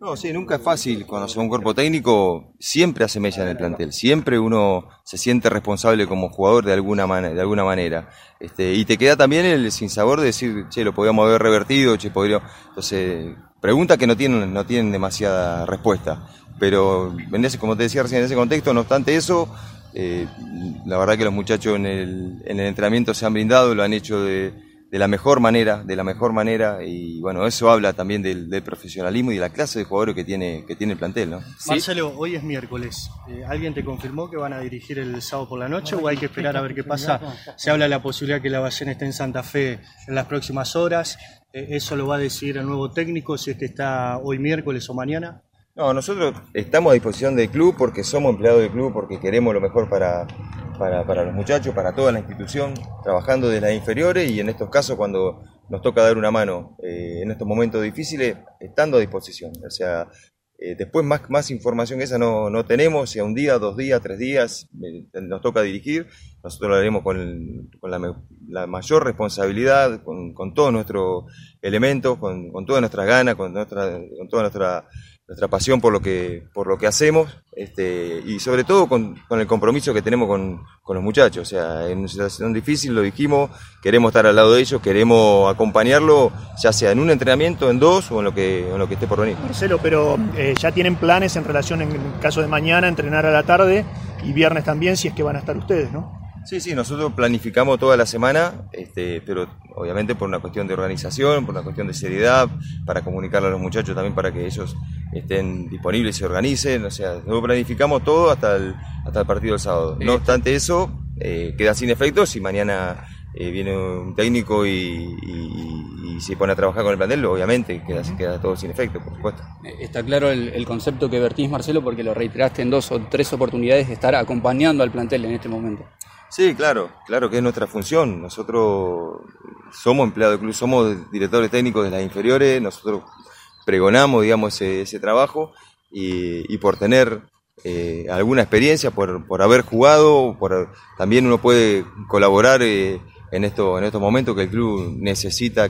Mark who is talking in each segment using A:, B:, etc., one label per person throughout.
A: No, sí, nunca es fácil conocer un cuerpo técnico, siempre hace mella en el plantel, siempre uno se siente responsable como jugador de alguna manera. Y te queda también el sinsabor de decir, che, lo podríamos haber revertido, che, podríamos... Entonces, preguntas que no tienen demasiada respuesta, pero como te decía recién, en ese contexto, no obstante eso, la verdad que los muchachos en el entrenamiento se han brindado, lo han hecho de la mejor manera, y bueno, eso habla también del profesionalismo y de la clase de jugadores que tiene el plantel, ¿no?
B: ¿Sí? Marcelo, hoy es miércoles. ¿Alguien te confirmó que van a dirigir el sábado por la noche o hay que esperar a ver qué pasa? Se habla de la posibilidad que Lavallén esté en Santa Fe en las próximas horas. ¿Eso lo va a decidir el nuevo técnico, si es que está hoy miércoles o mañana?
A: No, nosotros estamos a disposición del club porque somos empleados del club, porque queremos lo mejor para los muchachos, para toda la institución, trabajando desde las inferiores y en estos casos cuando nos toca dar una mano en estos momentos difíciles, estando a disposición. O sea, después más información que esa no tenemos, si a un día, 2 días, 3 días nos toca dirigir, nosotros lo haremos con la mayor responsabilidad, con todos nuestros elementos, con todas nuestras ganas, con toda nuestra pasión por lo que hacemos, y sobre todo con el compromiso que tenemos con los muchachos. O sea, en una situación difícil, lo dijimos, queremos estar al lado de ellos, queremos acompañarlo, ya sea en un entrenamiento, en 2 o en lo que esté por venir.
C: Marcelo, pero ya tienen planes en relación, en el caso de mañana, entrenar a la tarde y viernes también, si es que van a estar ustedes, ¿no?
A: Sí, nosotros planificamos toda la semana, pero obviamente por una cuestión de organización, por una cuestión de seriedad, para comunicarle a los muchachos también para que ellos estén disponibles y se organicen. O sea, nosotros planificamos todo hasta el partido del sábado. No obstante eso, queda sin efecto si mañana viene un técnico y se pone a trabajar con el plantel, obviamente queda todo sin efecto, por supuesto.
D: Está claro el concepto que vertís, Marcelo, porque lo reiteraste en 2 o 3 oportunidades de estar acompañando al plantel en este momento.
A: Sí, claro que es nuestra función. Nosotros somos empleados del club, somos directores técnicos de las inferiores, nosotros pregonamos, digamos, ese trabajo y por tener alguna experiencia, por haber jugado, también uno puede colaborar en estos momentos que el club necesita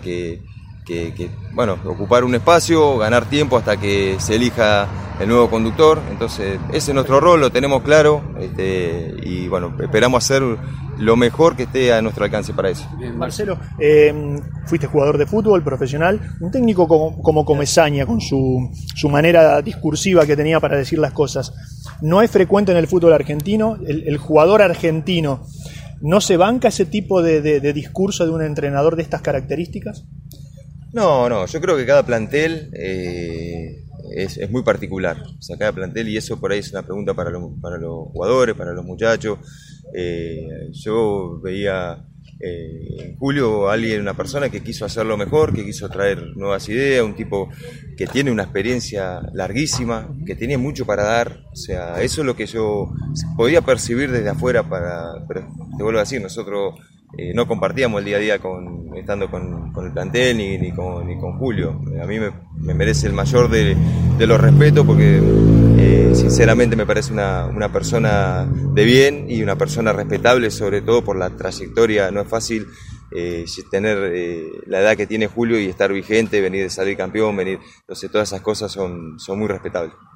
A: bueno, ocupar un espacio, ganar tiempo hasta que se elija el nuevo conductor. Entonces ese es nuestro rol, lo tenemos claro, y bueno, esperamos hacer lo mejor que esté a nuestro alcance para eso.
C: Bien, Marcelo, fuiste jugador de fútbol profesional, un técnico como Comesaña, con su manera discursiva que tenía para decir las cosas. No es frecuente en el fútbol argentino, el jugador argentino no se banca ese tipo de discurso de un entrenador de estas características.
A: No, yo creo que cada plantel es muy particular. O sea, cada plantel, y eso por ahí es una pregunta para los jugadores, para los muchachos. Yo veía en Julio una persona que quiso hacerlo mejor, que quiso traer nuevas ideas, un tipo que tiene una experiencia larguísima, que tenía mucho para dar. O sea, eso es lo que yo podía percibir desde afuera, pero te vuelvo a decir, nosotros no compartíamos el día a día estando con el plantel ni con Julio. A mí me merece el mayor de los respetos porque sinceramente me parece una persona de bien y una persona respetable, sobre todo por la trayectoria. No es fácil tener la edad que tiene Julio y estar vigente, venir de salir campeón, entonces todas esas cosas son muy respetables.